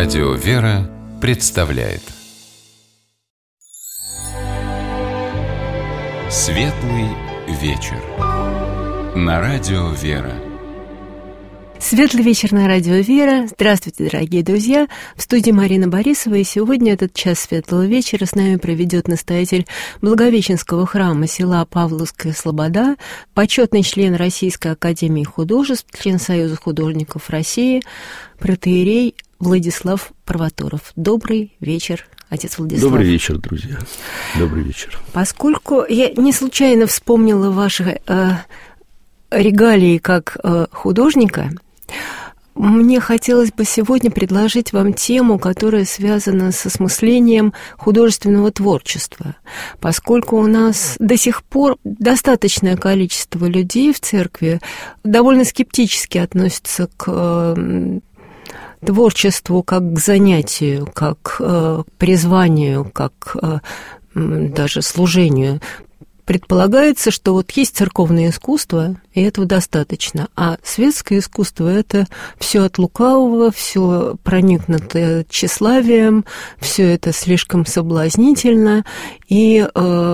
Радио «Вера» представляет Светлый вечер на Радио «Вера». Светлый вечер на Радио «Вера». Здравствуйте, дорогие друзья. В студии Марина Борисова. И сегодня этот час светлого вечера с нами проведет настоятель Благовещенского храма села Павловская Слобода, почетный член Российской академии художеств, член Союза художников России, протоиерей Владислав Провоторов. Добрый вечер, отец Владислав. Добрый вечер, друзья. Добрый вечер. Поскольку я не случайно вспомнила ваши регалии как художника, мне хотелось бы сегодня предложить вам тему, которая связана с осмыслением художественного творчества, поскольку у нас до сих пор достаточное количество людей в церкви довольно скептически относятся к творчеству как к занятию, как к призванию, как даже служению. Предполагается, что вот есть церковное искусство, и этого достаточно, а светское искусство – это все от лукавого, все проникнуто тщеславием, все это слишком соблазнительно, и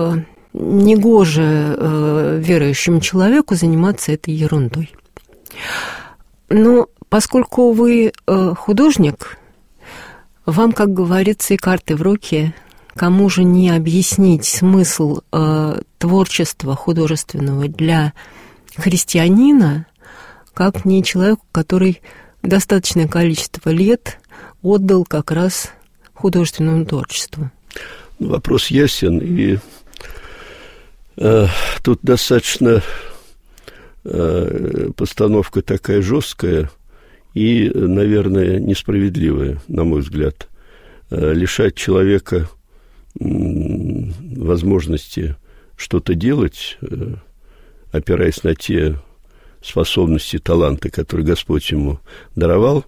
негоже верующему человеку заниматься этой ерундой. Но поскольку вы художник, вам, как говорится, и карты в руки. Кому же не объяснить смысл творчества художественного для христианина, как не человеку, который достаточное количество лет отдал как раз художественному творчеству? Вопрос ясен, и тут достаточно постановка такая жесткая и, наверное, несправедливая, на мой взгляд. Лишать человека возможности что-то делать, опираясь на те способности, таланты, которые Господь ему даровал,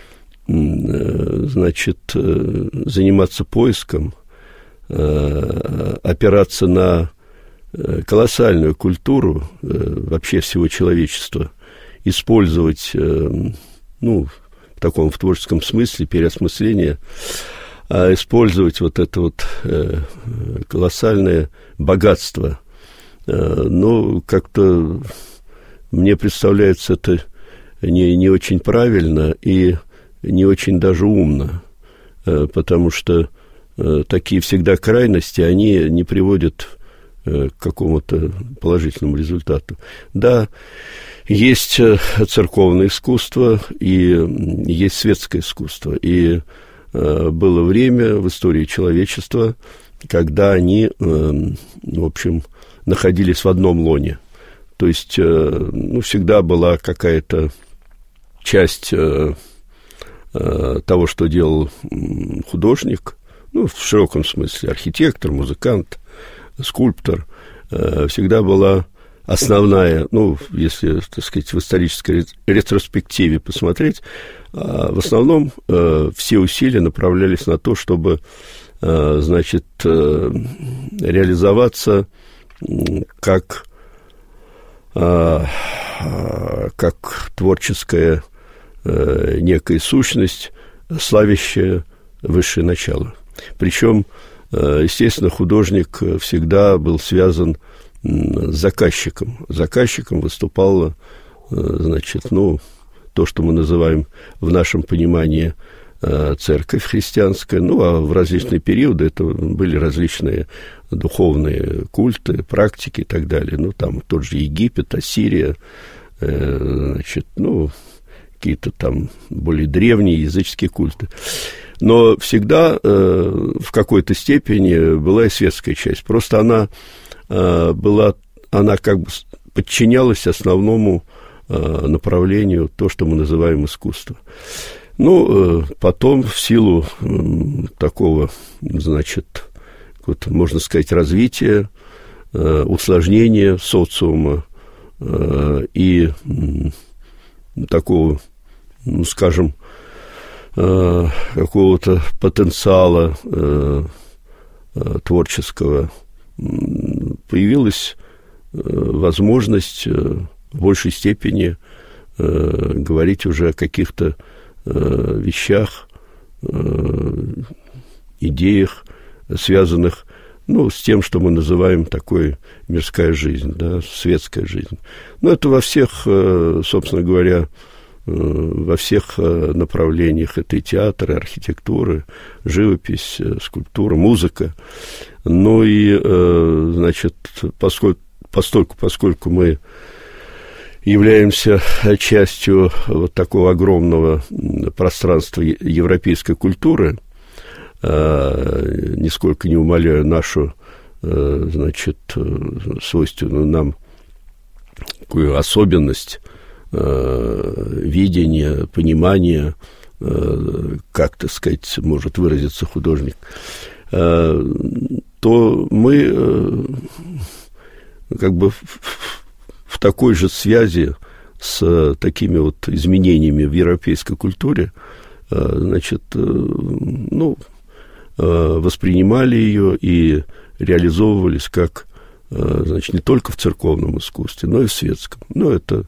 значит, заниматься поиском, опираться на колоссальную культуру вообще всего человечества, использовать, в творческом смысле, переосмысление, а использовать вот это вот колоссальное богатство. Как-то мне представляется это не очень правильно и не очень даже умно, потому что такие всегда крайности, они не приводят к какому-то положительному результату. Да, есть церковное искусство и есть светское искусство, и было время в истории человечества, когда они, находились в одном лоне. То есть, всегда была какая-то часть того, что делал художник, в широком смысле, архитектор, музыкант, скульптор, всегда была основная, если, так сказать, в исторической ретроспективе посмотреть, в основном все усилия направлялись на то, чтобы, реализоваться как творческая некая сущность, славящая высшее начало. Причем, естественно, художник всегда был связан с заказчиком. Заказчиком выступало, то, что мы называем в нашем понимании церковь христианская, а в различные периоды это были различные духовные культы, практики и так далее. Там тот же Египет, Ассирия, какие-то там более древние языческие культы. Но всегда в какой-то степени была и светская часть. Просто она как бы подчинялась основному направлению, то, что мы называем искусство. Потом в силу такого, можно сказать, развития, усложнения социума и такого, какого-то потенциала творческого, появилась возможность в большей степени говорить уже о каких-то вещах, идеях, связанных, с тем, что мы называем такой мирская жизнь, да, светская жизнь. Это во всех, собственно говоря, во всех направлениях. Это и театр, и архитектура, живопись, скульптура, музыка. Поскольку мы являемся частью вот такого огромного пространства европейской культуры, нисколько не умаляю нашу, свойственную нам такую особенность видения, понимания, как, так сказать, может выразиться художник, то мы как бы в такой же связи с такими вот изменениями в европейской культуре, воспринимали ее и реализовывались как, не только в церковном искусстве, но и в светском. Это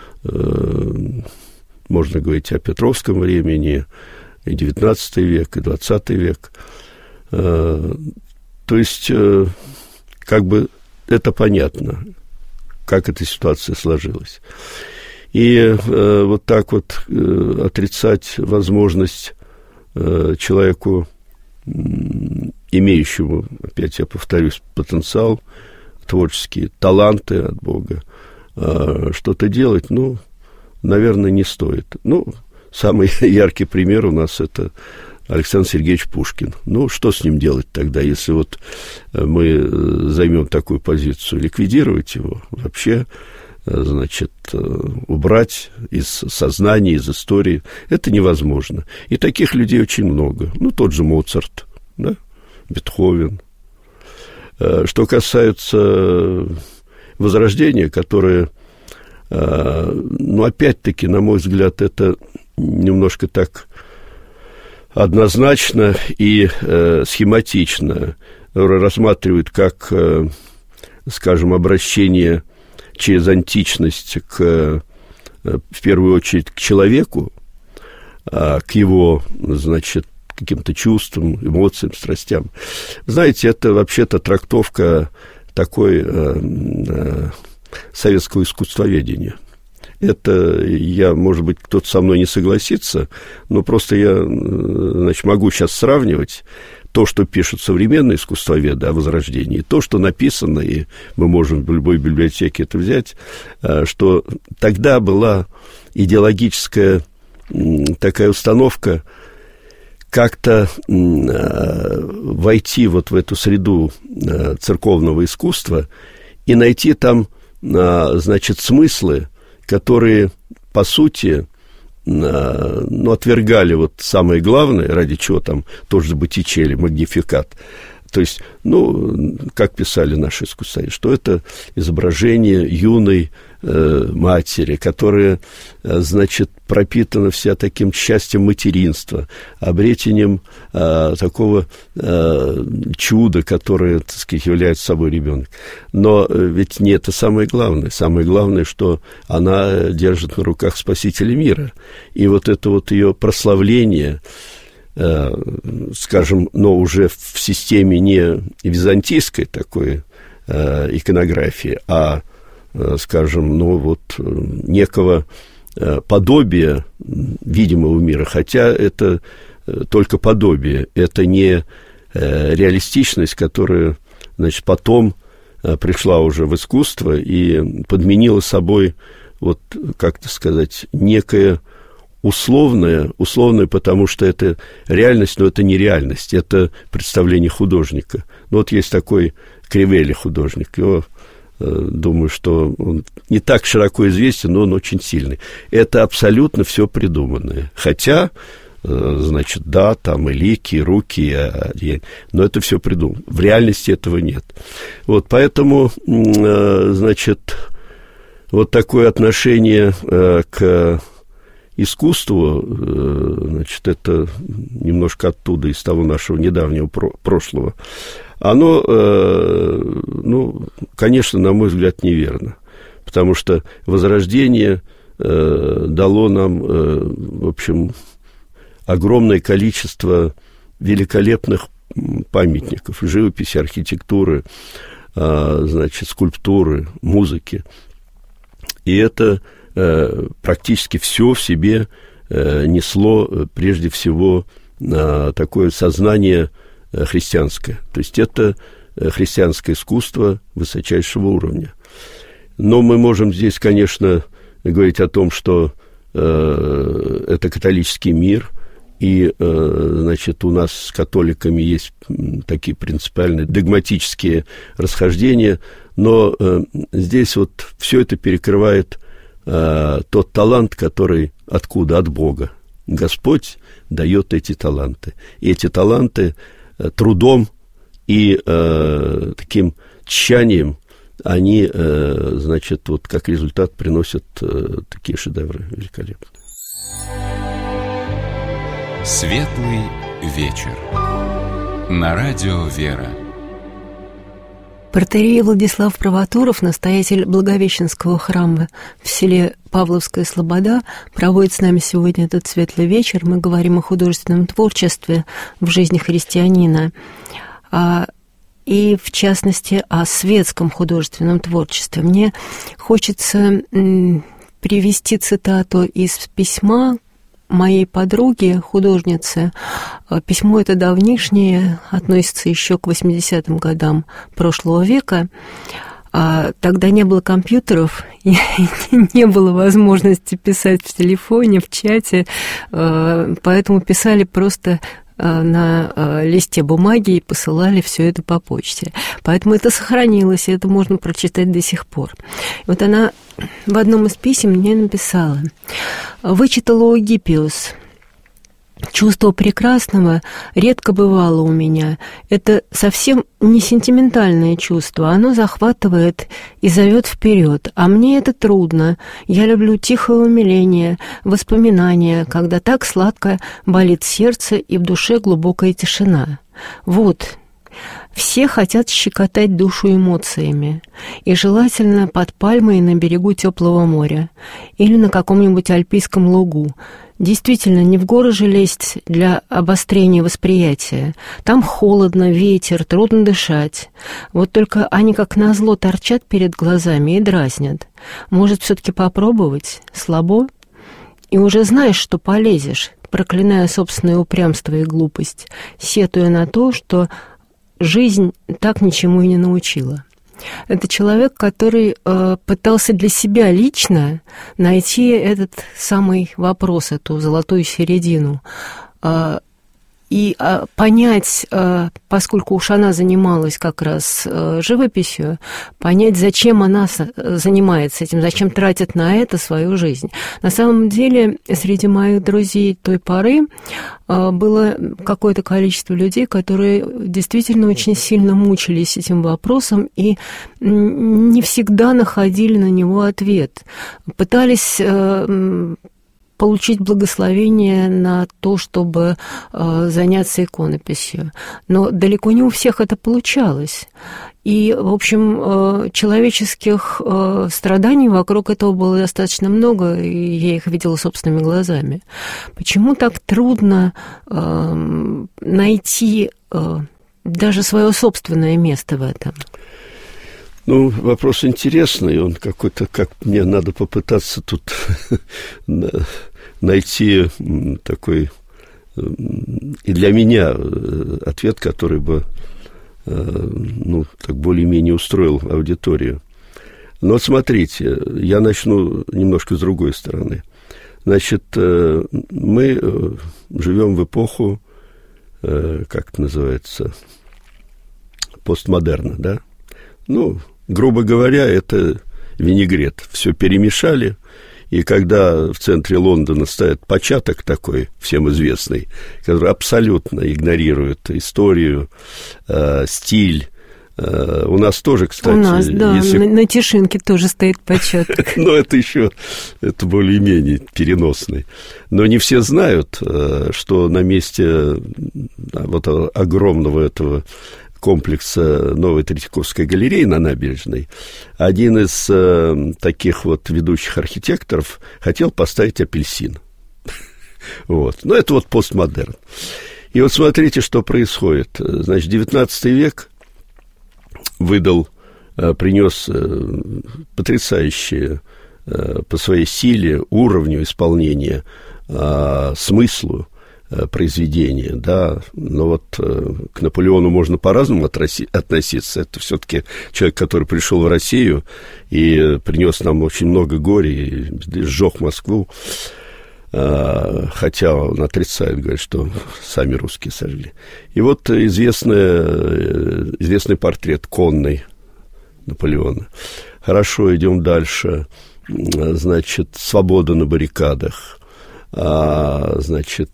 можно говорить о Петровском времени, и XIX век, и XX век. То есть, как бы это понятно, как эта ситуация сложилась. И вот так вот отрицать возможность человеку, имеющему, опять я повторюсь, потенциал, творческие таланты от Бога, что-то делать, наверное, не стоит. Самый яркий пример у нас — это Александр Сергеевич Пушкин. Что с ним делать тогда, если вот мы займем такую позицию? Ликвидировать его? Вообще, убрать из сознания, из истории? Это невозможно. И таких людей очень много. Тот же Моцарт, да? Бетховен. Что касается Возрождения, которое, опять-таки, на мой взгляд, это немножко так однозначно и схематично рассматривают как, скажем, обращение через античность в первую очередь к человеку, к его, каким-то чувствам, эмоциям, страстям. Знаете, это вообще-то трактовка такой советского искусствоведения. Это может быть, кто-то со мной не согласится, но просто я, могу сейчас сравнивать то, что пишут современные искусствоведы о Возрождении, то, что написано, и мы можем в любой библиотеке это взять, что тогда была идеологическая такая установка как-то войти вот в эту среду церковного искусства и найти там, смыслы, которые, по сути, отвергали вот самое главное, ради чего там тоже Боттичелли, Магнификат. То есть, как писали наши искусствоведы, что это изображение юной матери, которая, пропитана вся таким счастьем материнства, обретением такого чуда, которое, так сказать, является собой ребенок. Но ведь не это самое главное. Самое главное, что она держит на руках Спасителя мира. И вот это вот ее прославление, скажем, но уже в системе не византийской такой иконографии, а, скажем, некого подобия видимого мира, хотя это только подобие, это не реалистичность, которая, потом пришла уже в искусство и подменила собой, некое условное, потому что это реальность, но это не реальность, это представление художника. Есть такой Кривелли художник, его, думаю, что он не так широко известен, но он очень сильный. Это абсолютно все придуманное. Хотя, да, там и лики, и руки, но это все придумано. В реальности этого нет. Поэтому, вот такое отношение к искусству, это немножко оттуда, из того нашего недавнего прошлого, оно, конечно, на мой взгляд, неверно, потому что Возрождение дало нам, в общем, огромное количество великолепных памятников, живописи, архитектуры, значит, скульптуры, музыки. И это практически все в себе несло прежде всего такое сознание христианское. То есть это христианское искусство высочайшего уровня. Но мы можем здесь, конечно, говорить о том, что это католический мир, и, значит, у нас с католиками есть такие принципиальные догматические расхождения, но здесь вот все это перекрывает тот талант, который откуда? От Бога. Господь дает эти таланты. И эти таланты трудом и таким тщанием, они, значит, вот как результат приносят такие шедевры великолепные. Светлый вечер. На радио «Вера». Протоиерей Владислав Провоторов, настоятель Благовещенского храма в селе Павловская Слобода, проводит с нами сегодня этот светлый вечер. Мы говорим о художественном творчестве в жизни христианина, и, в частности, о светском художественном творчестве. Мне хочется привести цитату из письма моей подруги, художницы. Письмо это давнишнее, относится еще к 80-м годам прошлого века. Тогда не было компьютеров, и не было возможности писать в телефоне, в чате, поэтому писали просто на листе бумаги и посылали все это по почте. Поэтому это сохранилось, и это можно прочитать до сих пор. Вот она в одном из писем мне написала: «Вычитала у Гиппиус. Чувство прекрасного редко бывало у меня. Это совсем не сентиментальное чувство. Оно захватывает и зовет вперед. А мне это трудно. Я люблю тихое умиление, воспоминания, когда так сладко болит сердце и в душе глубокая тишина. Вот». Все хотят щекотать душу эмоциями, и желательно под пальмой на берегу теплого моря или на каком-нибудь альпийском лугу. Действительно, не в горы же лезть для обострения восприятия. Там холодно, ветер, трудно дышать. Вот только они как назло торчат перед глазами и дразнят. Может, все-таки попробовать? Слабо? И уже знаешь, что полезешь, проклиная собственное упрямство и глупость, сетуя на то, что жизнь так ничему и не научила. Это человек, который пытался для себя лично найти этот самый вопрос, эту золотую середину, и понять, поскольку уж она занималась как раз живописью, понять, зачем она занимается этим, зачем тратит на это свою жизнь. На самом деле, среди моих друзей той поры было какое-то количество людей, которые действительно очень сильно мучились этим вопросом и не всегда находили на него ответ. Пытались получить благословение на то, чтобы заняться иконописью. Но далеко не у всех это получалось. И, в общем, человеческих страданий вокруг этого было достаточно много, и я их видела собственными глазами. Почему так трудно найти даже свое собственное место в этом? Ну, вопрос интересный, он какой-то, как мне надо попытаться тут найти такой и для меня ответ, который бы, ну, так более-менее устроил аудиторию. Но вот смотрите, я начну немножко с другой стороны. Значит, мы живем в эпоху, как это называется, постмодерна, да? Ну, грубо говоря, это винегрет. Все перемешали, и когда в центре Лондона стоит початок такой, всем известный, который абсолютно игнорирует историю, стиль. У нас тоже, кстати... У нас, да, если... на Тишинке тоже стоит початок. Но это еще, это более-менее переносный. Но не все знают, что на месте вот огромного этого комплекса Новой Третьяковской галереи на набережной один из таких вот ведущих архитекторов хотел поставить апельсин. Вот. Но это вот постмодерн. И вот смотрите, что происходит. Значит, XIX век принес потрясающие по своей силе, уровню исполнения, смыслу произведения, да, но вот к Наполеону можно по-разному относиться. Это все-таки человек, который пришел в Россию и принес нам очень много горя и сжег Москву, хотя он отрицает, говорит, что сами русские сожгли. И вот известный портрет конный Наполеона. Хорошо, идем дальше. Значит, свобода на баррикадах. Значит,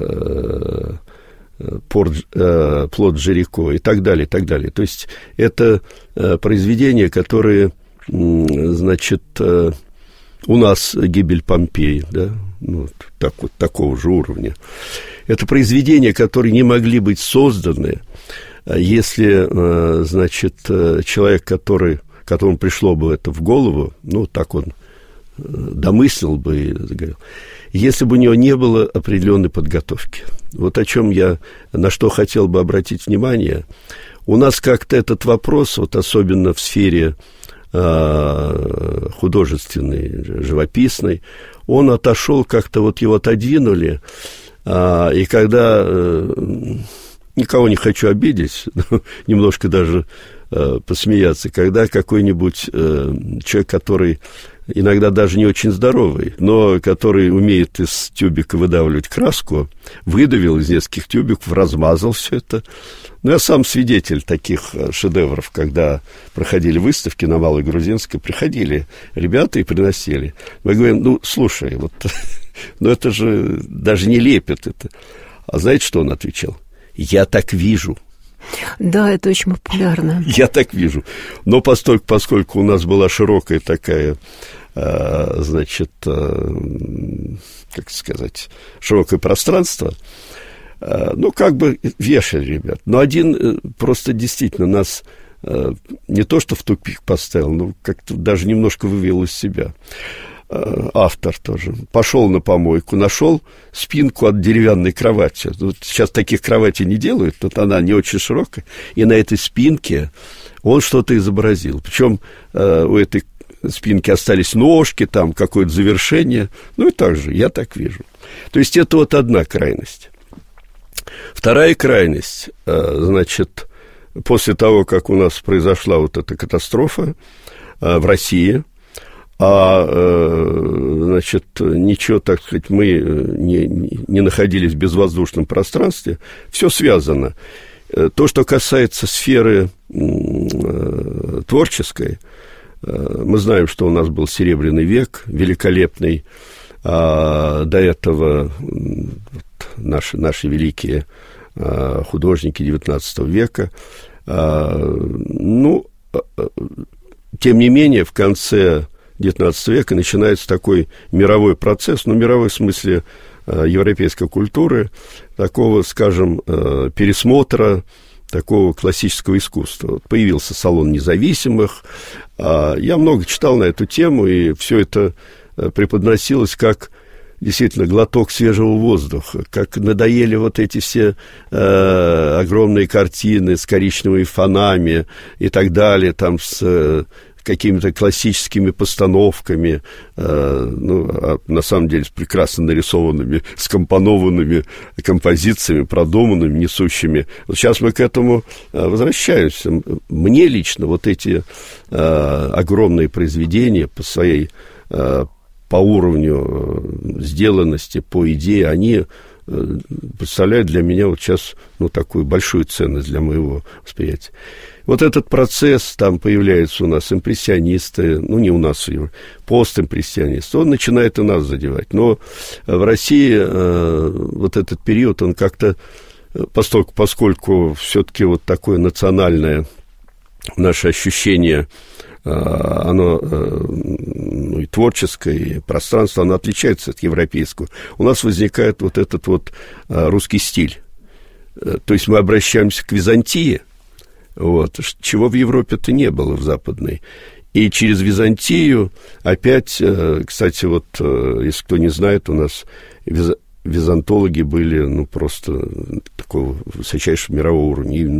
плод Джерико и так далее, и так далее. То есть это произведения, которые, значит, у нас гибель Помпеи, да, ну, так вот, такого же уровня. Это произведения, которые не могли быть созданы, если, значит, человек, которому пришло бы это в голову, ну, так он домыслил бы и заговорил, если бы у него не было определенной подготовки. Вот о чем на что хотел бы обратить внимание. У нас как-то этот вопрос, вот особенно в сфере художественной, живописной, он отошел, как-то вот его отодвинули, и когда, никого не хочу обидеть, немножко даже посмеяться, когда какой-нибудь человек, который иногда даже не очень здоровый, но который умеет из тюбика выдавливать краску, выдавил из нескольких тюбиков, размазал все это. Ну, я сам свидетель таких шедевров, когда проходили выставки на Малой Грузинской, приходили ребята и приносили. Мы говорим, ну, слушай, вот, ну, это же даже не лепят это. А знаете, что он отвечал? Я так вижу. Да, это очень популярно. Я так вижу. Но поскольку у нас была широкая такая, значит, как сказать, широкое пространство, ну, как бы вешали ребят. Но один просто действительно нас не то что в тупик поставил, но как-то даже немножко вывел из себя. Автор тоже. Пошел на помойку, нашел спинку от деревянной кровати. Вот сейчас таких кроватей не делают, тут она не очень широкая. И на этой спинке он что-то изобразил. Причем у этой спинки остались ножки, там какое-то завершение. Ну и так же, я так вижу. То есть это вот одна крайность. Вторая крайность, значит, после того, как у нас произошла вот эта катастрофа в России, значит, ничего, так сказать, мы не находились в безвоздушном пространстве, все связано. То, что касается сферы творческой, мы знаем, что у нас был Серебряный век, великолепный, до этого наши великие художники XIX века. Ну, тем не менее, в конце XIX века начинается такой мировой процесс, ну, мировой в смысле европейской культуры, такого, скажем, пересмотра такого классического искусства. Вот появился салон независимых. Я много читал на эту тему, и все это преподносилось как действительно глоток свежего воздуха, как надоели вот эти все огромные картины с коричневыми фонами и так далее, там с какими-то классическими постановками, ну, на самом деле с прекрасно нарисованными, скомпонованными композициями, продуманными, несущими. Вот сейчас мы к этому возвращаемся. Мне лично вот эти огромные произведения по своей, по уровню сделанности, по идее, они представляют для меня вот сейчас, ну, такую большую ценность для моего восприятия. Вот этот процесс, там появляются у нас импрессионисты, ну, не у нас, постимпрессионисты, он начинает и нас задевать. Но в России вот этот период, он как-то, поскольку все-таки вот такое национальное наше ощущение, оно, ну, и творческое, и пространство, оно отличается от европейского. У нас возникает вот этот вот русский стиль. То есть мы обращаемся к Византии, вот, чего в Европе-то не было, в западной. И через Византию опять, кстати, вот, если кто не знает, у нас византологи были, ну, просто такого высочайшего мирового уровня. Именно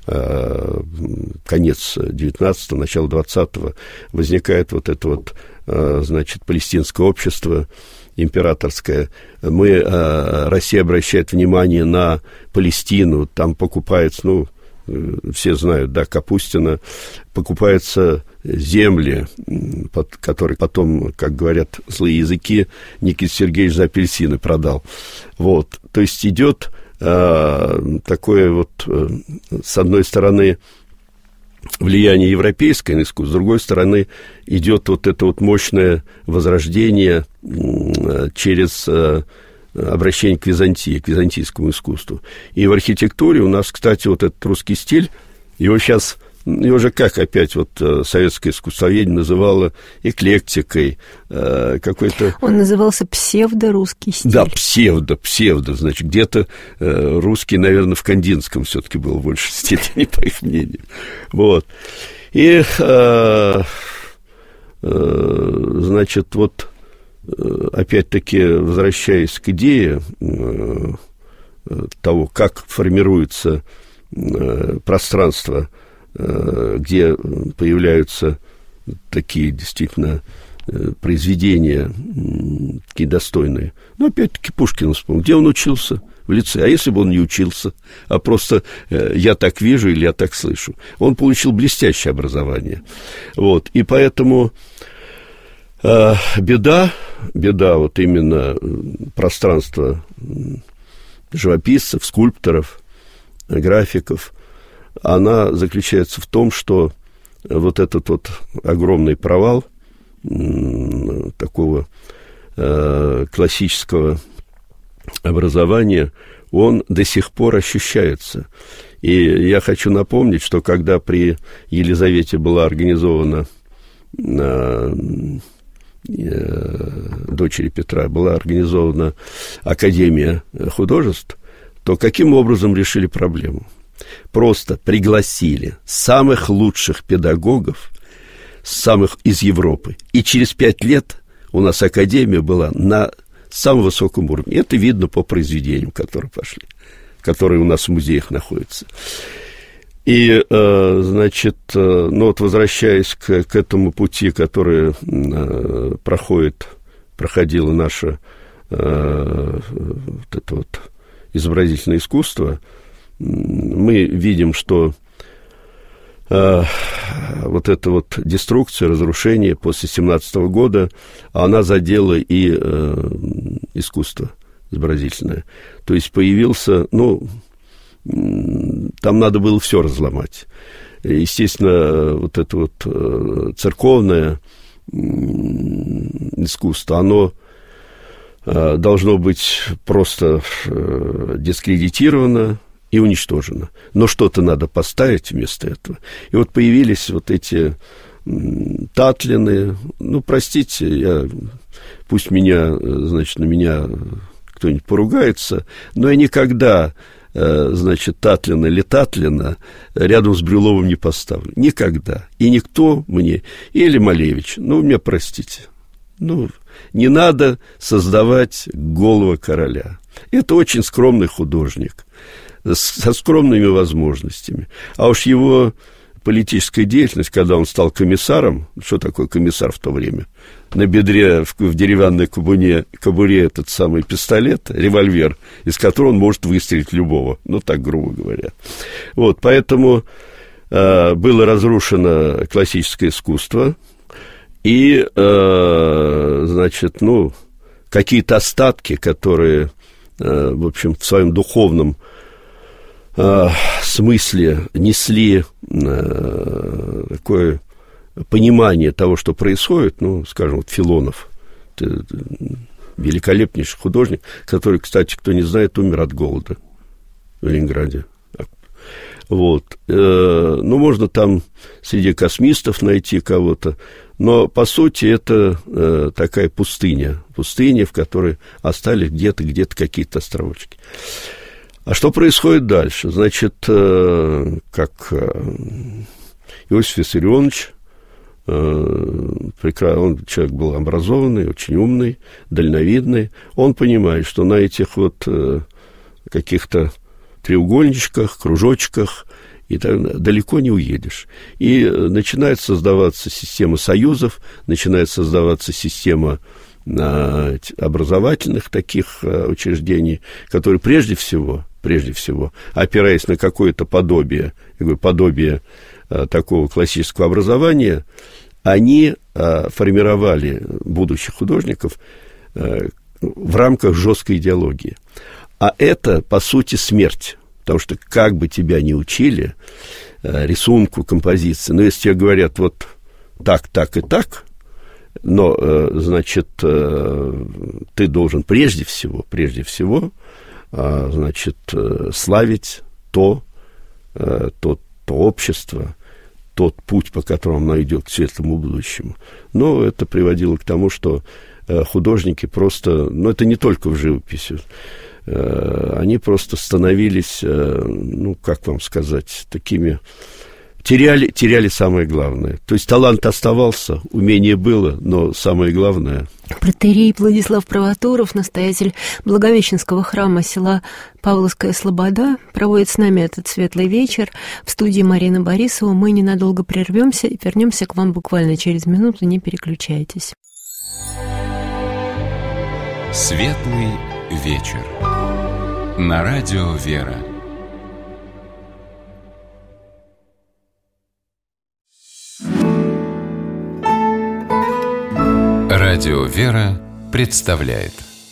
конец 19-го, начало 20-го возникает вот это вот, значит, палестинское общество императорское. Россия обращает внимание на Палестину, там покупается, ну, все знают, да, Капустина, покупаются земли, которые потом, как говорят злые языки, Никита Сергеевич за апельсины продал. Вот, то есть идет такое вот, с одной стороны, влияние европейское на искусство, с другой стороны, идет вот это вот мощное возрождение через обращение к Византии, к византийскому искусству. И в архитектуре у нас, кстати, вот этот русский стиль, его же как опять вот советское искусствоведение называло эклектикой, какой-то... Он назывался псевдорусский стиль. Да, псевдо, значит, где-то русский, наверное, в Кандинском все-таки был в большей степени, по их мнению. Вот. И, значит, вот опять-таки, возвращаясь к идее того, как формируется пространство, где появляются такие действительно произведения, такие достойные. Но опять-таки Пушкина вспомнил. Где он учился? В лицее. А если бы он не учился, а просто я так вижу или я так слышу? Он получил блестящее образование. Вот. И поэтому беда вот именно пространства живописцев, скульпторов, графиков, она заключается в том, что вот этот вот огромный провал такого классического образования, он до сих пор ощущается. И я хочу напомнить, что когда при Елизавете была организована, дочери Петра, была организована Академия художеств, то каким образом решили проблему? Просто пригласили самых лучших педагогов, самых из Европы. И через 5 лет у нас Академия была на самом высоком уровне. Это видно по произведениям, которые пошли, которые у нас в музеях находятся. И, значит, ну вот возвращаясь к этому пути, который проходило наше вот это вот изобразительное искусство, мы видим, что вот эта вот деструкция, разрушение после 17 года, она задела и искусство изобразительное. То есть появился, ну, там надо было все разломать. Естественно, вот это вот церковное искусство, оно должно быть просто дискредитировано и уничтожено. Но что-то надо поставить вместо этого. И вот появились вот эти Татлины. Ну, простите, пусть меня, значит, на меня кто-нибудь поругается, но я никогда, значит, Татлина или Татлина рядом с Брюловым не поставлю. Никогда. И никто мне, или Малевич, ну, меня простите, ну, не надо создавать голого короля. Это очень скромный художник, со скромными возможностся. А уж его политическая деятельность, когда он стал комиссаром, что такое комиссар в то время? На бедре в деревянной кобуре этот самый пистолет, револьвер, из которого он может выстрелить любого, ну, так грубо говоря. Вот, поэтому было разрушено классическое искусство, и, значит, ну, какие-то остатки, которые, в общем, в своем духовном смысле несли такое понимание того, что происходит, ну, скажем, вот Филонов, великолепнейший художник, который, кстати, кто не знает, умер от голода в Ленинграде. Вот. Ну, можно там среди космистов найти кого-то, но, по сути, это такая пустыня, в которой остались где-то какие-то островочки. А что происходит дальше? Значит, как Иосиф Виссарионович он человек был образованный, очень умный, дальновидный. Он понимает, что на этих вот каких-то треугольничках, кружочках и так далеко не уедешь. И начинает создаваться система союзов, начинает создаваться система образовательных таких учреждений, которые прежде всего, опираясь на какое-то подобие такого классического образования, они формировали будущих художников в рамках жесткой идеологии. А это, по сути, смерть. Потому что как бы тебя ни учили рисунку, композиции, но если тебе говорят вот так, так и так, но, значит, ты должен прежде всего, значит, славить то общество, тот путь, по которому оно идет к светлому будущему. Но это приводило к тому, что художники просто, это не только в живописи, они просто становились, как вам сказать, такими, теряли самое главное. То есть талант оставался, умение было, но самое главное... Протоиерей Владислав Провоторов, настоятель Благовещенского храма села Павловская Слобода, проводит с нами этот светлый вечер. В студии Марина Борисова. Мы ненадолго прервемся и вернемся к вам буквально через минуту. Не переключайтесь. Светлый вечер. На радио «Вера». Радио «Вера» представляет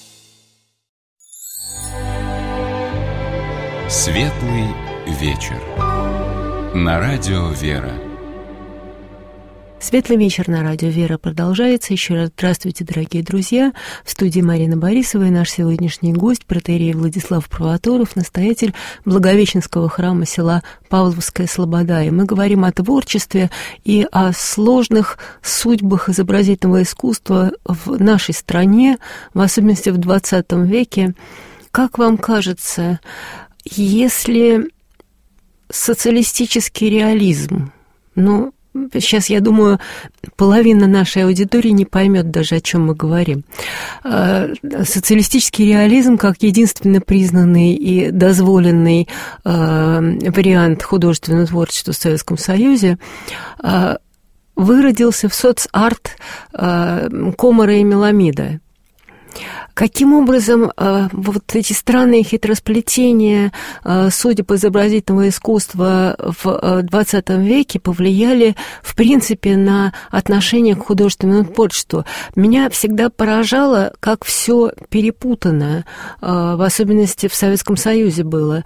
Светлый вечер. На радио «Вера». Светлый вечер на радио «Вера» продолжается. Еще раз здравствуйте, дорогие друзья. В студии Марина Борисова и наш сегодняшний гость, протоиерей Владислав Провоторов, настоятель Благовещенского храма села Павловская Слобода. И мы говорим о творчестве и о сложных судьбах изобразительного искусства в нашей стране, в особенности в XX веке. Как вам кажется, если социалистический реализм, сейчас, я думаю, половина нашей аудитории не поймет даже, о чем мы говорим. Социалистический реализм, как единственно признанный и дозволенный вариант художественного творчества в Советском Союзе, выродился в соцарт Комара и Меламида. Каким образом вот эти странные хитросплетения судеб изобразительного искусства в XX веке повлияли, в принципе, на отношение к художественному творчеству? Меня всегда поражало, как все перепутано, в особенности в Советском Союзе было.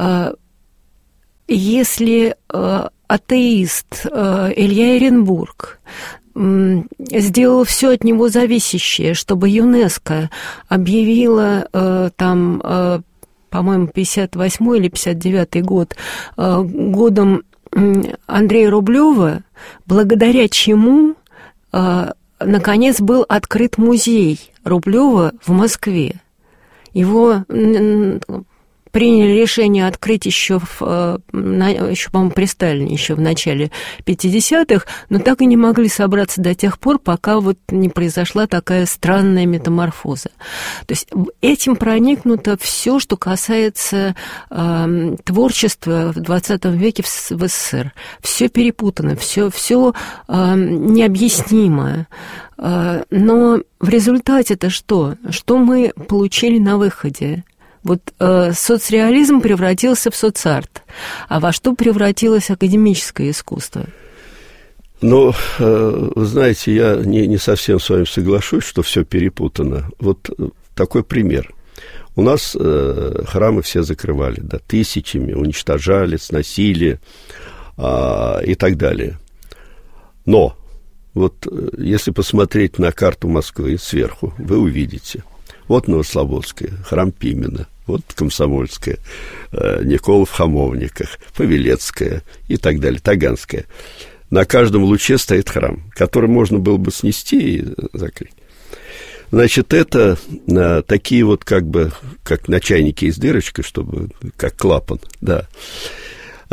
Если атеист Илья Эренбург сделал все от него зависящее, чтобы ЮНЕСКО объявила по-моему, 58-й или 59-й год годом Андрея Рублева, благодаря чему, наконец, был открыт музей Рублева в Москве. Его приняли решение открыть еще, по-моему, при Сталине, еще в начале 50-х, но так и не могли собраться до тех пор, пока вот не произошла такая странная метаморфоза. То есть этим проникнуто все, что касается творчества в 20 веке в СССР. Все перепутано, все необъяснимо. Но в результате-то что? Что мы получили на выходе? Вот соцреализм превратился в соцарт. А во что превратилось академическое искусство? Вы знаете, я не совсем с вами соглашусь, что все перепутано. Вот такой пример. У нас храмы все закрывали, тысячами, уничтожали, сносили и так далее. Но вот если посмотреть на карту Москвы сверху, вы увидите. Вот Новослободская, храм Пимена, вот Комсомольская, Никола в Хамовниках, Павелецкая и так далее, Таганская. На каждом луче стоит храм, который можно было бы снести и закрыть. Значит, это такие вот как на чайнике из дырочкой, чтобы как клапан, да.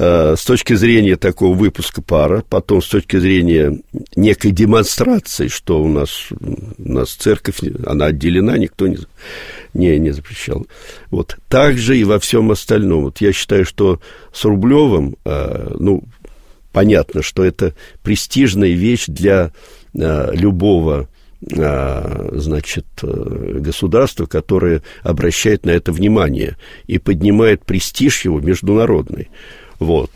с точки зрения такого выпуска пара, потом с точки зрения некой демонстрации, что у нас церковь, она отделена, никто не запрещал. Вот. Также и во всем остальном. Вот я считаю, что с Рублевым, понятно, что это престижная вещь для любого государства, которое обращает на это внимание и поднимает престиж его международный. Вот.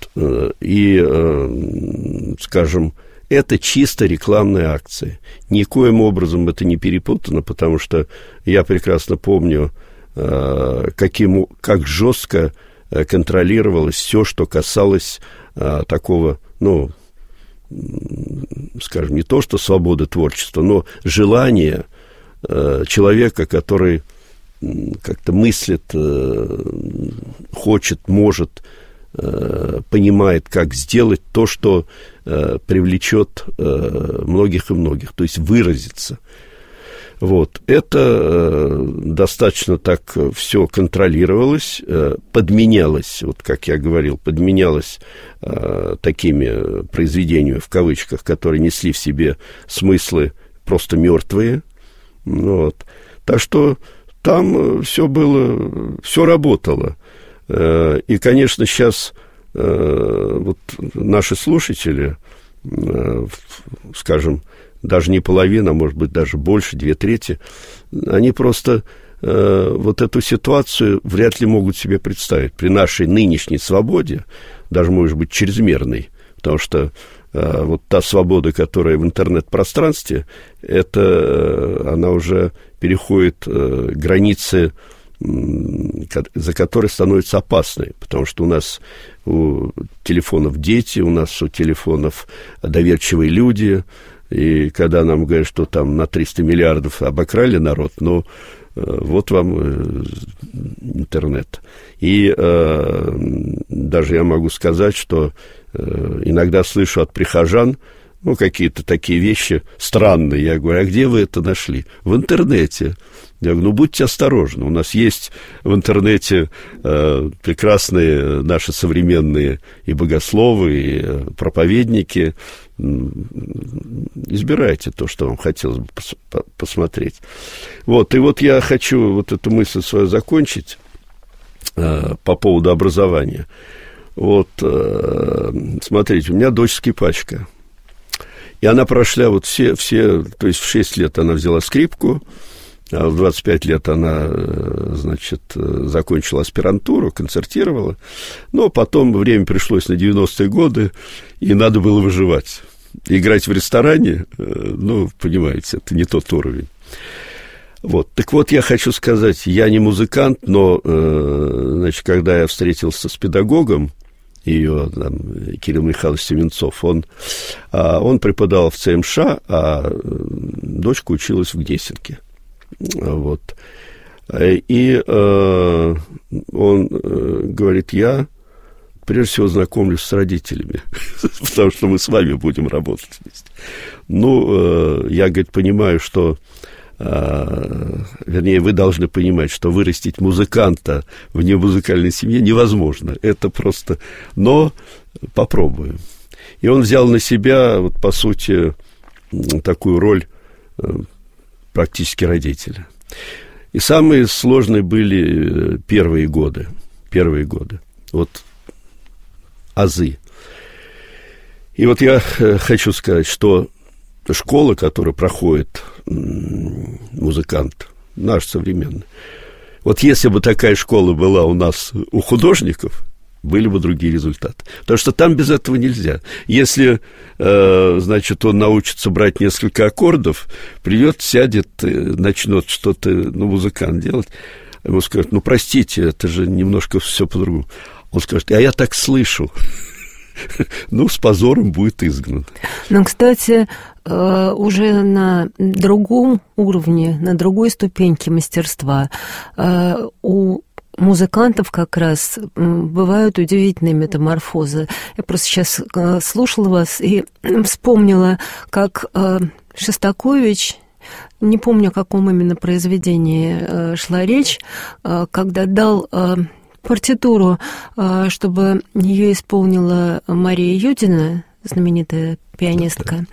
И, скажем, это чисто рекламная акция. Никоим образом это не перепутано, потому что я прекрасно помню, как жестко контролировалось все, что касалось такого, скажем, не то что свободы творчества, но желания человека, который как-то мыслит, хочет, может, понимает, как сделать то, что привлечет многих и многих, то есть выразиться. Вот. Это достаточно так все контролировалось, подменялось, вот как я говорил, подменялось такими произведениями, в кавычках, которые несли в себе смыслы просто мертвые. Вот. Так что там все было, все работало. И, конечно, сейчас вот наши слушатели, скажем, даже не половина, а может быть даже больше, 2/3, они просто вот эту ситуацию вряд ли могут себе представить. При нашей нынешней свободе, даже, может быть, чрезмерной, потому что вот та свобода, которая в интернет-пространстве, она уже переходит границы, за которой становится опасной, потому что у нас у телефонов дети, у нас у телефонов доверчивые люди, и когда нам говорят, что там на 300 миллиардов обокрали народ, вот вам интернет. И даже я могу сказать, что иногда слышу от прихожан, какие-то такие вещи странные. Я говорю, а где вы это нашли? В интернете. Я говорю, будьте осторожны. У нас есть в интернете прекрасные наши современные и богословы, и проповедники. Избирайте то, что вам хотелось бы посмотреть. Вот, и вот я хочу вот эту мысль свою закончить по поводу образования. Вот, смотрите, у меня дочь скрипачка. И она прошла вот все, то есть в 6 лет она взяла скрипку, а в 25 лет она, закончила аспирантуру, концертировала. Но потом время пришлось на 90-е годы, и надо было выживать. Играть в ресторане, понимаете, это не тот уровень. Вот. Так вот, я хочу сказать, я не музыкант, но, когда я встретился с педагогом, ее Кирилл Михайлович Семенцов, он преподавал в ЦМШ, а дочка училась в Гнесинке. Вот. И он говорит, я прежде всего знакомлюсь с родителями, потому что мы с вами будем работать вместе. Я, говорит, понимаю, что вернее, вы должны понимать, что вырастить музыканта в немузыкальной семье невозможно. Это просто... Но попробуем. И он взял на себя, вот, по сути, такую роль практически родителя. И самые сложные были первые годы. Вот азы. И вот я хочу сказать, что школа, которую проходит музыкант, наш современный, вот если бы такая школа была у нас у художников, были бы другие результаты. Потому что там без этого нельзя. Если, он научится брать несколько аккордов, придет, сядет, начнет что-то, музыкант делать, ему скажут, простите, это же немножко все по-другому. Он скажет, а я так слышу. С позором будет изгнан. Кстати, уже на другом уровне, на другой ступеньке мастерства у музыкантов как раз бывают удивительные метаморфозы. Я просто сейчас слушала вас и вспомнила, как Шостакович, не помню, о каком именно произведении шла речь, когда дал партитуру, чтобы ее исполнила Мария Юдина, знаменитая пианистка.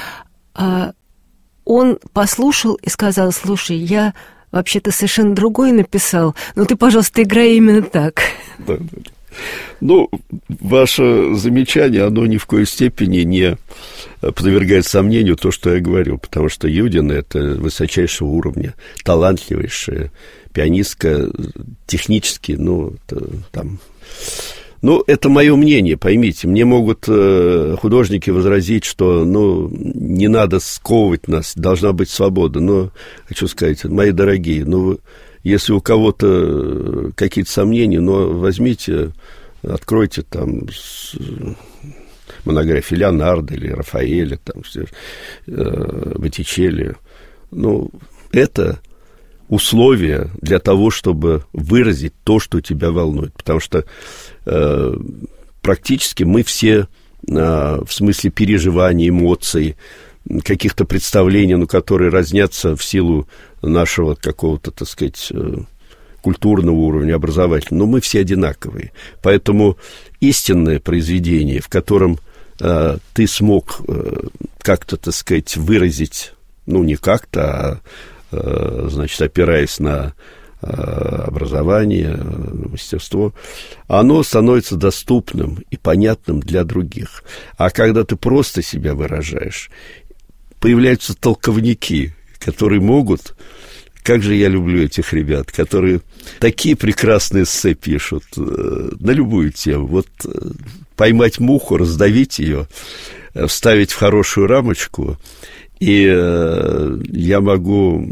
Он послушал и сказал: слушай, я вообще-то совершенно другой написал, но ты, пожалуйста, играй именно так. Да. Ну, ваше замечание, оно ни в коей степени не подвергает сомнению то, что я говорил, потому что Юдина – это высочайшего уровня, талантливейшая пианистка, технически, это мое мнение, поймите. Мне могут художники возразить, что, не надо сковывать нас, должна быть свобода. Но, хочу сказать, мои дорогие, если у кого-то какие-то сомнения, возьмите, откройте там монографии Леонардо или Рафаэля, Боттичелли. Это условия для того, чтобы выразить то, что тебя волнует. Потому что практически мы все в смысле переживаний, эмоций, каких-то представлений, которые разнятся в силу нашего какого-то, так сказать, культурного уровня, образовательного, но мы все одинаковые. Поэтому истинное произведение, в котором ты смог как-то, так сказать, выразить, не как-то, опираясь на образование, мастерство, оно становится доступным и понятным для других. А когда ты просто себя выражаешь, появляются толковники, которые могут... Как же я люблю этих ребят, которые такие прекрасные эссе пишут на любую тему. Поймать муху, раздавить ее, вставить в хорошую рамочку, и я могу,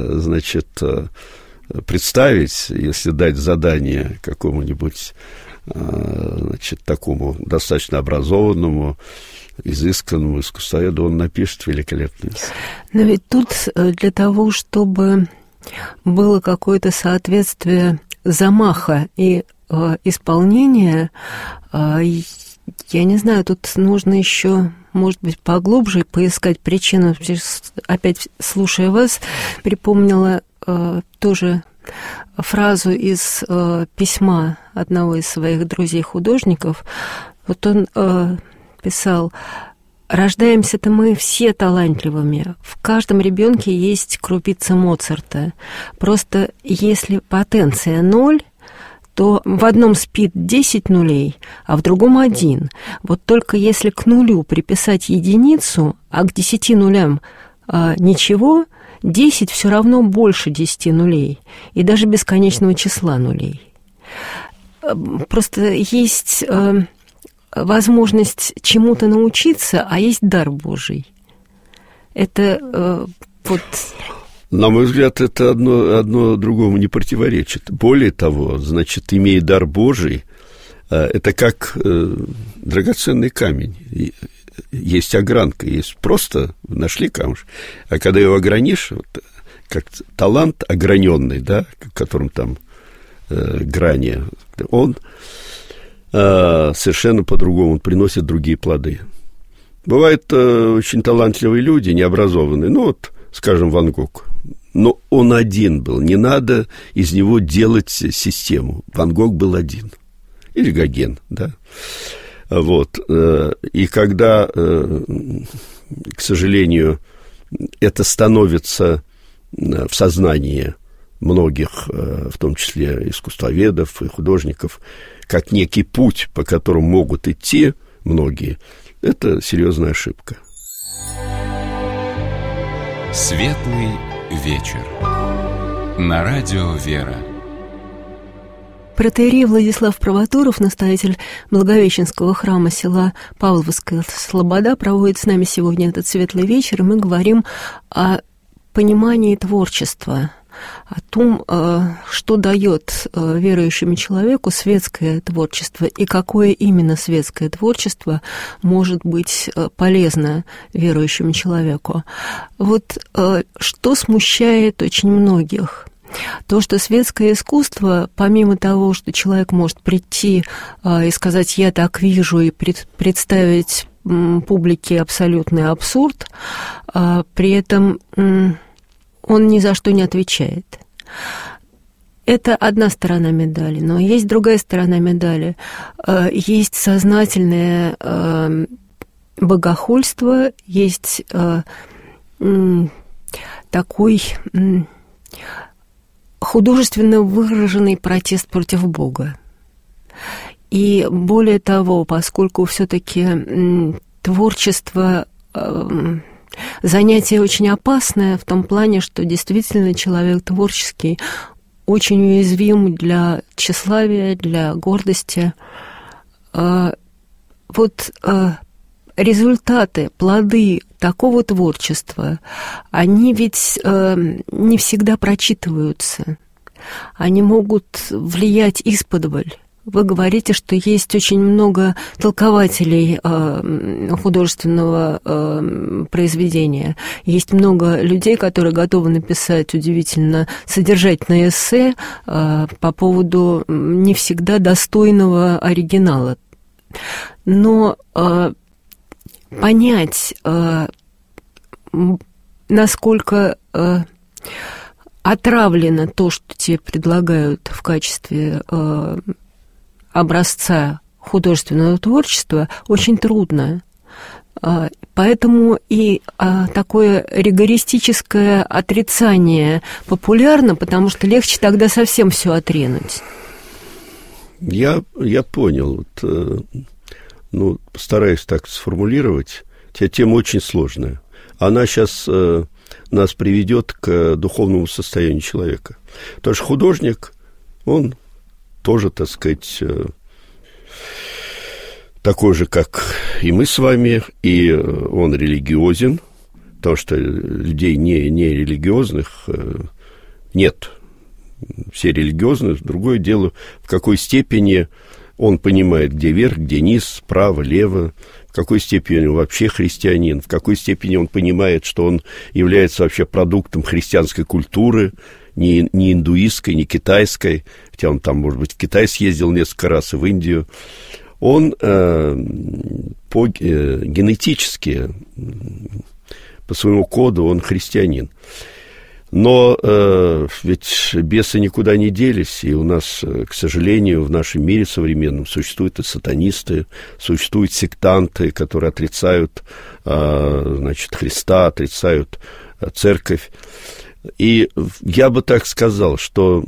представить, если дать задание какому-нибудь, такому достаточно образованному, изысканному искусствоведу, он напишет великолепный. Но ведь тут для того, чтобы было какое-то соответствие замаха и исполнения, я не знаю, тут нужно еще, может быть, поглубже поискать причину. Опять, слушая вас, припомнила тоже фразу из письма одного из своих друзей-художников. Он писал: рождаемся-то мы все талантливыми. В каждом ребенке есть крупица Моцарта. Просто если потенция 0, то в одном спит 10 нулей, а в другом 1. Только если к нулю приписать единицу, а к 10 нулям ничего, 10 все равно больше 10 нулей, и даже бесконечного числа нулей. Просто есть возможность чему-то научиться, а есть дар Божий. Это На мой взгляд, это одно другому не противоречит. Более того, имея дар Божий, это как драгоценный камень. Есть огранка, есть просто нашли камушек, а когда его огранишь, как талант ограненный, в котором там грани, он совершенно по-другому, он приносит другие плоды. Бывают очень талантливые люди, необразованные, скажем, Ван Гог. Но он один был, не надо из него делать систему. Ван Гог был один. Или Гоген, И когда, к сожалению, это становится в сознании многих, в том числе искусствоведов и художников, как некий путь, по которому могут идти многие, это серьезная ошибка. Светлый вечер. На радио «Вера». Протоиерей Владислав Провоторов, настоятель Благовещенского храма села Павловская Слобода, проводит с нами сегодня этот светлый вечер, и мы говорим о понимании творчества, о том, что дает верующему человеку светское творчество и какое именно светское творчество может быть полезно верующему человеку. Что смущает очень многих? То, что светское искусство, помимо того, что человек может прийти и сказать «я так вижу» и представить публике абсолютный абсурд, при этом он ни за что не отвечает. это одна сторона медали, но есть другая сторона медали. Есть сознательное богохульство, есть такой художественно выраженный протест против Бога. И более того, поскольку все-таки творчество занятие очень опасное в том плане, что действительно человек творческий очень уязвим для тщеславия, для гордости. Вот результаты, плоды такого творчества, они ведь не всегда прочитываются. Они могут влиять исподволь. Вы говорите, что есть очень много толкователей художественного произведения. Есть много людей, которые готовы написать удивительно содержательное эссе по поводу не всегда достойного оригинала. Но понять, насколько отравлено то, что тебе предлагают в качестве образца художественного творчества, очень трудно. Поэтому и такое ригористическое отрицание популярно, потому что легче тогда совсем все отринуть. Я понял. Стараюсь так сформулировать. Тема очень сложная. Она сейчас нас приведет к духовному состоянию человека. Потому что художник, он тоже, так сказать, такой же, как и мы с вами, и он религиозен, потому что людей не религиозных нет. Все религиозны. Другое дело, в какой степени он понимает, где верх, где низ, справа, лево, в какой степени он вообще христианин, в какой степени он понимает, что он является вообще продуктом христианской культуры, не индуистской, не китайской, хотя он там, может быть, в Китай съездил несколько раз, и в Индию. Он генетически, по своему коду, он христианин. Но ведь бесы никуда не делись, и у нас, к сожалению, в нашем мире современном существуют и сатанисты, существуют сектанты, которые отрицают, Христа, отрицают церковь. И я бы так сказал, что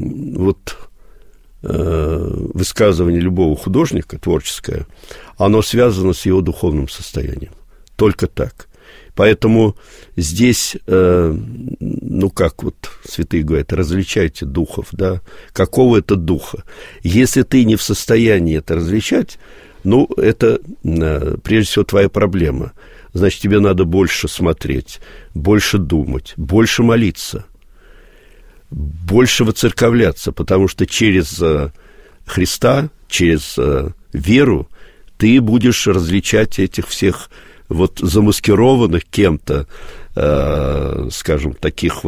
высказывание любого художника творческое, оно связано с его духовным состоянием. Только так. Поэтому здесь, как святые говорят, различайте духов, да, какого это духа. Если ты не в состоянии это различать, это прежде всего твоя проблема. Значит, тебе надо больше смотреть, больше думать, больше молиться, больше воцерковляться, потому что через Христа, через веру ты будешь различать этих всех замаскированных кем-то, скажем, таких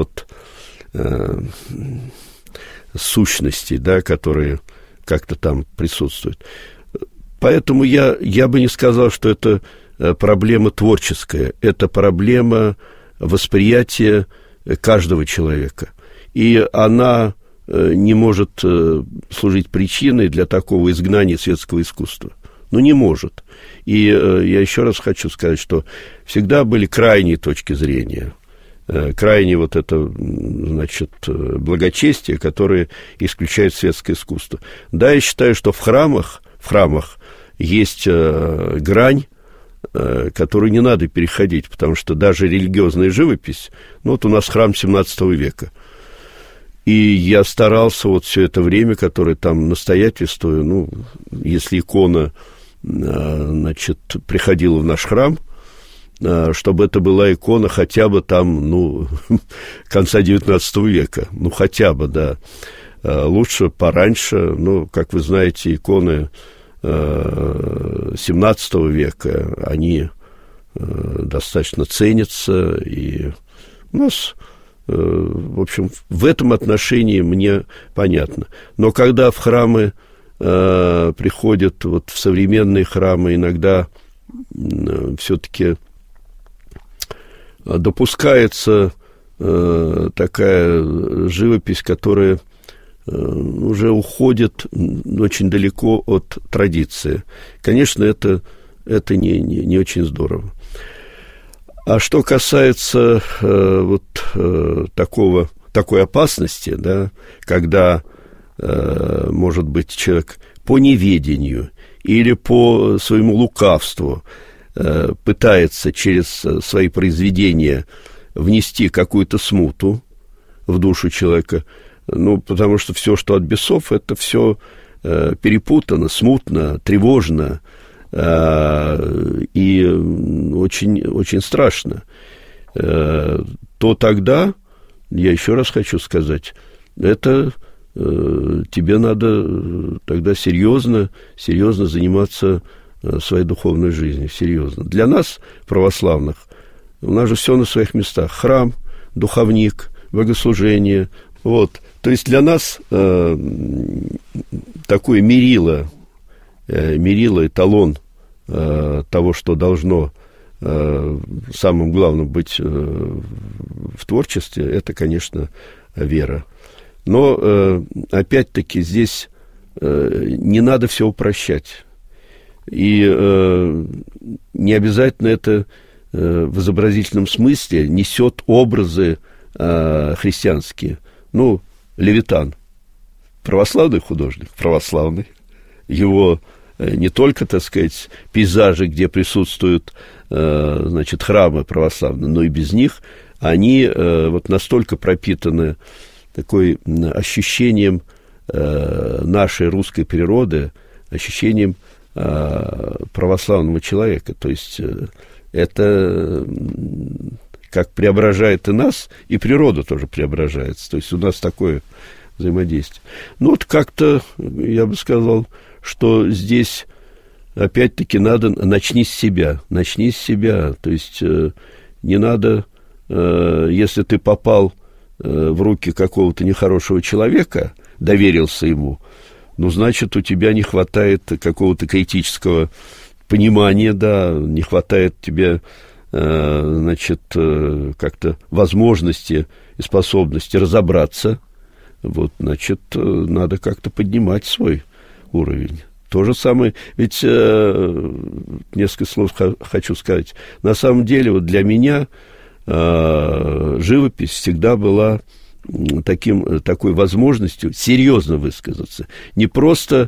сущностей, да, которые как-то там присутствуют. Поэтому я бы не сказал, что это проблема творческая, это проблема восприятия каждого человека. И она не может служить причиной для такого изгнания светского искусства. Не может. И я еще раз хочу сказать, что всегда были крайние точки зрения. Крайне благочестие, которое исключает светское искусство. Да, я считаю, что в храмах есть грань, которую не надо переходить, потому что даже религиозная живопись, у нас храм 17 века. И я старался все это время, которое там настоятельствую, если икона, приходила в наш храм, чтобы это была икона хотя бы там, конца 19 века, хотя бы, да. Лучше пораньше, как вы знаете, иконы 17 века, они достаточно ценятся, и у нас, в общем, в этом отношении мне понятно. Но когда в храмы приходят, в современные храмы, иногда все-таки допускается такая живопись, которая уже уходит очень далеко от традиции. Конечно, это не очень здорово. А что касается такой опасности, да, когда, может быть, человек по неведению или по своему лукавству пытается через свои произведения внести какую-то смуту в душу человека, потому что все, что от бесов, это все перепутано, смутно, тревожно и очень, очень страшно. То тогда, я еще раз хочу сказать, это тебе надо тогда серьезно заниматься своей духовной жизнью, серьезно. Для нас, православных, у нас же все на своих местах. Храм, духовник, богослужение. Вот. То есть для нас такое мерило, эталон того, что должно самым главным быть в творчестве, это, конечно, вера. Но, опять-таки, здесь не надо все упрощать. И не обязательно это в изобразительном смысле несет образы христианские. Левитан, православный художник, православный. Его не только, так сказать, пейзажи, где присутствуют, храмы православные, но и без них они настолько пропитаны такой ощущением нашей русской природы, ощущением православного человека. То есть это как преображает и нас, и природа тоже преображается. То есть у нас такое взаимодействие. Как-то, я бы сказал, что здесь, опять-таки, надо начни с себя. То есть не надо, если ты попал в руки какого-то нехорошего человека, доверился ему, значит, у тебя не хватает какого-то критического понимания, да, не хватает тебе, как-то возможности и способности разобраться. Надо как-то поднимать свой уровень. То же самое, ведь несколько слов хочу сказать. На самом деле, для меня живопись всегда была такой возможностью серьезно высказаться. Не просто,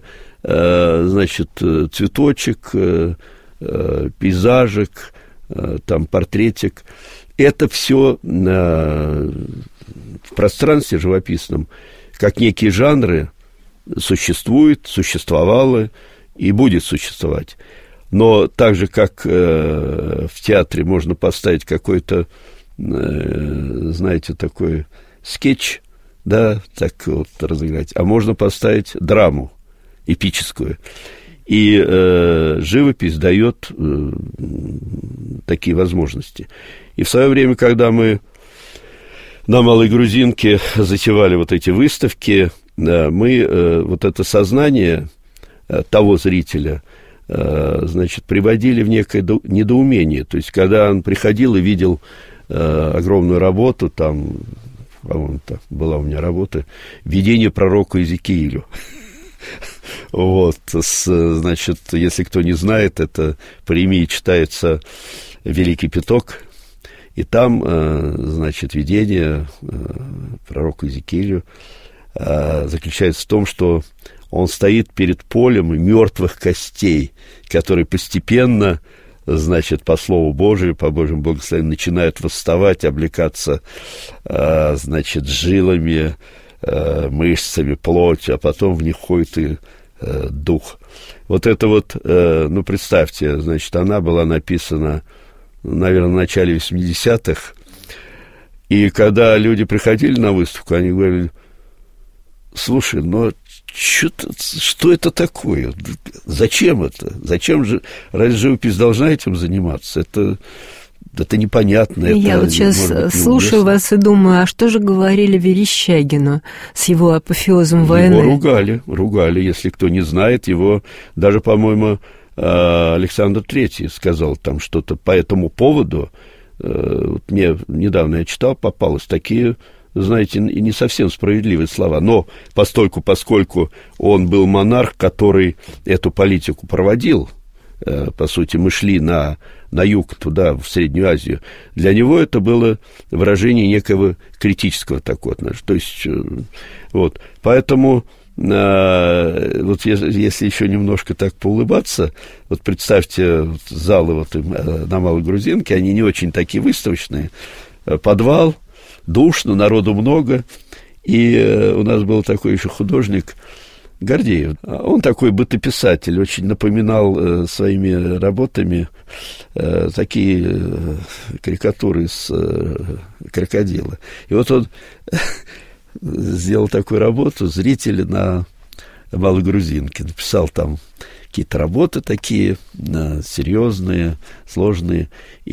цветочек, пейзажик, портретик. Это все в пространстве живописном, как некие жанры, существовало и будет существовать. Но так же, как в театре можно поставить какой-то, такой скетч, да, так вот разыграть, а можно поставить драму эпическую. И живопись дает такие возможности. И в свое время, когда мы на Малой Грузинке затевали эти выставки, мы это сознание того зрителя, приводили в некое недоумение. То есть, когда он приходил и видел огромную работу, по-моему, была у меня работа «Видение пророку Иезекиилю». Если кто не знает, это по Иеремии читается Великий Пяток, и там, видение пророку Иезекиилю заключается в том, что он стоит перед полем мертвых костей, которые постепенно, по Слову Божию, по Божьему благословению, начинают восставать, облекаться, жилами, мышцами, плотью, а потом в них входит и дух. Представьте, она была написана, наверное, в начале 80-х, и когда люди приходили на выставку, они говорили: слушай, что это такое? Зачем это? Зачем же? Разве живопись должна этим заниматься? Это непонятно. Я сейчас слушаю вас и думаю, а что же говорили Верещагину с его апофеозом войны? Его ругали. Если кто не знает, его даже, по-моему, Александр III сказал там что-то по этому поводу. Мне недавно я читал, попалось такие знаете, не совсем справедливые слова, но поскольку он был монарх, который эту политику проводил, по сути, мы шли на юг, туда, в Среднюю Азию, для него это было выражение некого критического такого отношения. То есть, вот, поэтому, вот если еще немножко так поулыбаться, вот представьте, залы вот на Малой Грузинке, они не очень такие выставочные, подвал, душно, народу много, и у нас был такой еще художник Гордеев. Он такой бытописатель, очень напоминал своими работами такие карикатуры из крокодила. И вот он сделал такую работу «Зрители на Малой Грузинке». Написал там какие-то работы такие серьезные, сложные.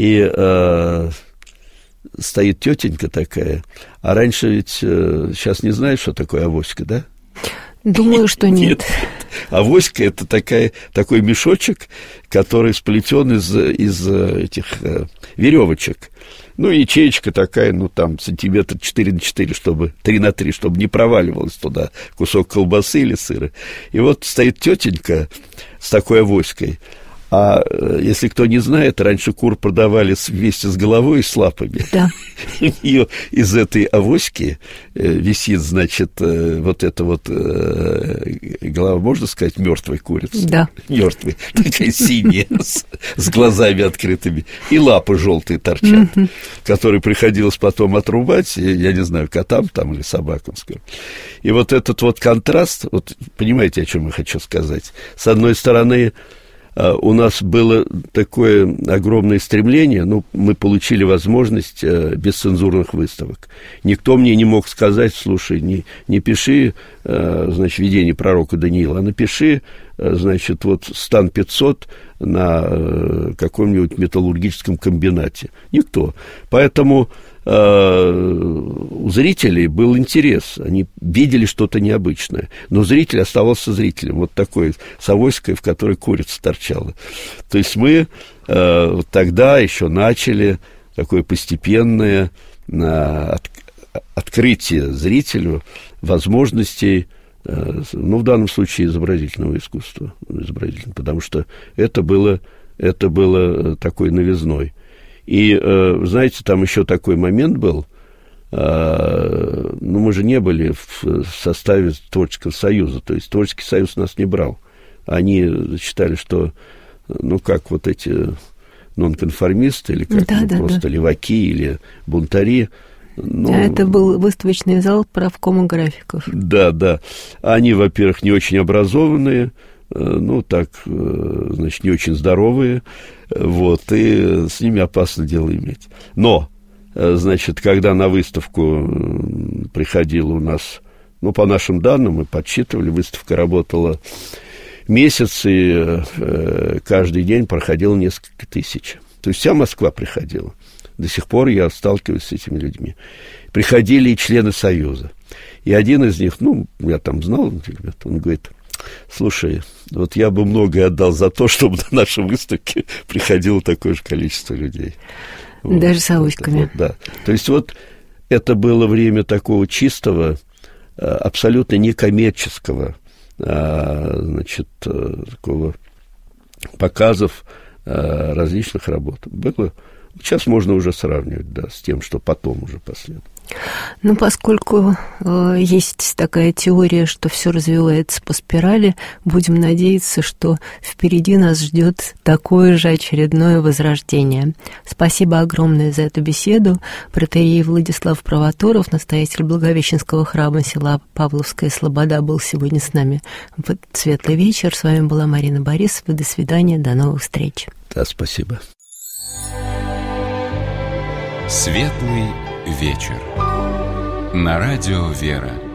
И стоит тетенька такая. А раньше ведь, сейчас не знаешь, что такое авоська, да? Думаю, что нет. Авоська – это такой мешочек, который сплетен из этих веревочек. Ну, ячеечка такая, ну, там, сантиметр 4 на 4, 3 на 3, чтобы не проваливалось туда кусок колбасы или сыра. И вот стоит тетенька с такой авоськой. А если кто не знает, раньше кур продавали вместе с головой и с лапами. Да. И из этой авоськи висит, значит, вот эта вот голова, можно сказать, мертвой курицы? Да. Мертвой, такая синяя, с глазами открытыми. И лапы желтые торчат, которые приходилось потом отрубать, я не знаю, котам там или собакам, скажем. И вот этот вот контраст, вот понимаете, о чем я хочу сказать? С одной стороны, у нас было такое огромное стремление, ну, мы получили возможность бесцензурных выставок. Никто мне не мог сказать: слушай, не пиши, значит, видение пророка Даниила, а напиши, значит, вот стан 500 на каком-нибудь металлургическом комбинате. Никто. Поэтому у зрителей был интерес, они видели что-то необычное, но зритель оставался зрителем, вот такой с авоськой, в которой курица торчала. То есть мы тогда еще начали такое постепенное открытие зрителю возможностей, ну, в данном случае, изобразительного искусства, потому что это было такой новизной. И, знаете, там еще такой момент был, ну, мы же не были в составе Творческого союза, то есть Творческий союз нас не брал. Они считали, что, ну, как вот эти нонконформисты, или как просто леваки или бунтари. Ну, это был выставочный зал правкома графиков. Да. Они, во-первых, не очень образованные, ну, так, значит, не очень здоровые, вот, и с ними опасно дело иметь. Но, значит, когда на выставку приходило у нас, ну, по нашим данным, мы подсчитывали, выставка работала месяц, и каждый день проходило несколько тысяч. То есть вся Москва приходила. До сих пор я сталкиваюсь с этими людьми. Приходили и члены Союза. И один из них, ну, я там знал, ребят, он говорит: слушай, вот я бы многое отдал за то, чтобы на наши выставки приходило такое же количество людей. Даже вот, с авоськами. Вот, да. То есть вот это было время такого чистого, абсолютно некоммерческого, значит, такого показов различных работ. Было. Сейчас можно уже сравнивать, да, с тем, что потом уже последовало. Ну, поскольку есть такая теория, что все развивается по спирали, будем надеяться, что впереди нас ждет такое же очередное возрождение. Спасибо огромное за эту беседу. Протоиерей Владислав Провоторов, настоятель Благовещенского храма села Павловская Слобода, был сегодня с нами в «Светлый вечер». С вами была Марина Борисова. До свидания, до новых встреч. Да, спасибо. «Светлый вечер» на радио «Вера».